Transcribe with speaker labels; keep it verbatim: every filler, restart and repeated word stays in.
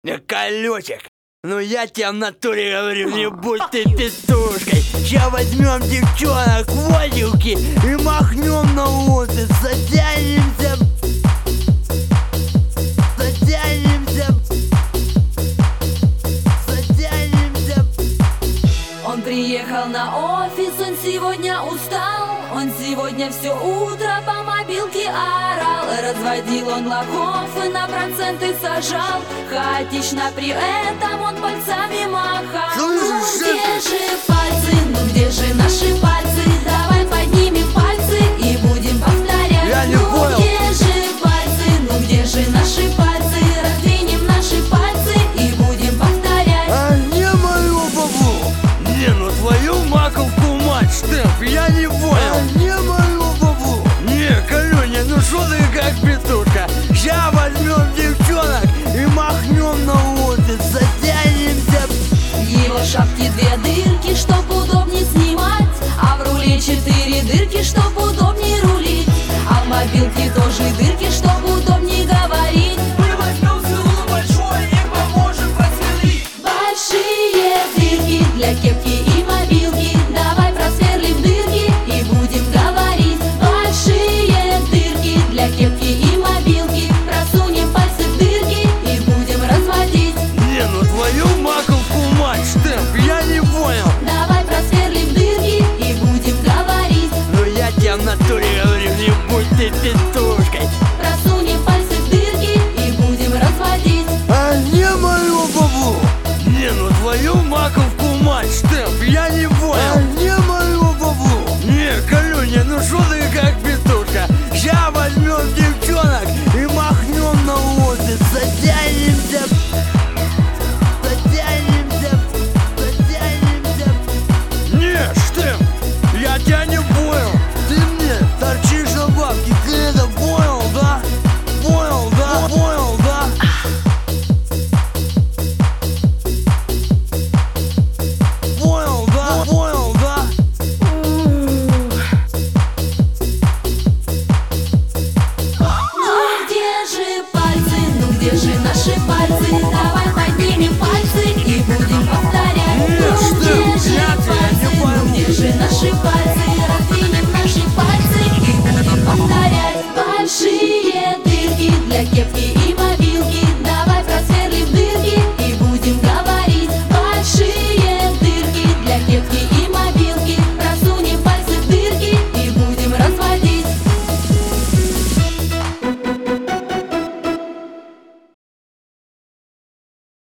Speaker 1: Э, Колечек, ну я тебе в натуре говорю, не будь ты петушкой. Ща возьмем девчонок, водилки и махнем на улице, затянемся, затянемся, затянемся.
Speaker 2: Он приехал на офис, он сегодня устал. Он сегодня все утро по мобилке орал. Разводил он лохов и на проценты сажал. Хаотично при этом он пальцами махал. Ну где же пальцы, ну где же наши пальцы? Давай поднимем пальцы и будем повторять.
Speaker 1: Я не
Speaker 2: ну
Speaker 1: понял.
Speaker 2: где же пальцы, ну где же наши пальцы? Раздвинем наши пальцы и будем повторять.
Speaker 1: А не мою бабу, не, ну твою маковку мать, Штеф, я не понял. А не мою бабу, не, Колюня, ну шо ты как петушка. Ща возьмем девчонок и махнем на улице, затянемся.
Speaker 2: В его шапке две дырки, чтоб удобнее снимать, а в руле четыре дырки, чтоб удобнее рулить, а в мобилке тоже дырки, чтоб удобнее говорить.
Speaker 3: Мы возьмем село большое и поможем просверлить.
Speaker 2: Большие дырки для кепки и мобилки, давай просверлим дырки и будем говорить. Большие дырки для кепки и мобилки, просунем пальцы в дырки и будем разводить.
Speaker 1: Не, ну твою маковку мать, Штеф, я не понял.
Speaker 2: Давай просверлим дырки и будем говорить.
Speaker 1: Ну я тебе в натуре говорю, не будь ты петушкой.
Speaker 2: Просунем пальцы в дырки и будем разводить.
Speaker 1: А не мою бабу, не, ну твою маковку мать, Штеф, я не понял. А не мою бабу, не, Колюня, ну шо ты как петушка. Ща возьмем девчонок и махнем на улице, затянемся, затянемся, затянемся. Не, Штеф, я тебя не понял. Ты мне торчишь на бабке, ты это понял, да? Понял, да? Понял, да? Понял, да? Понял, да?
Speaker 2: Ну где же пальцы, ну где же наши пальцы? Давай поднимем пальцы и будем повторять.
Speaker 1: Нет,
Speaker 2: Ну
Speaker 1: что?
Speaker 2: где же
Speaker 1: Я тебя не
Speaker 2: пальцы,
Speaker 1: пойму.
Speaker 2: ну где же наши пальцы?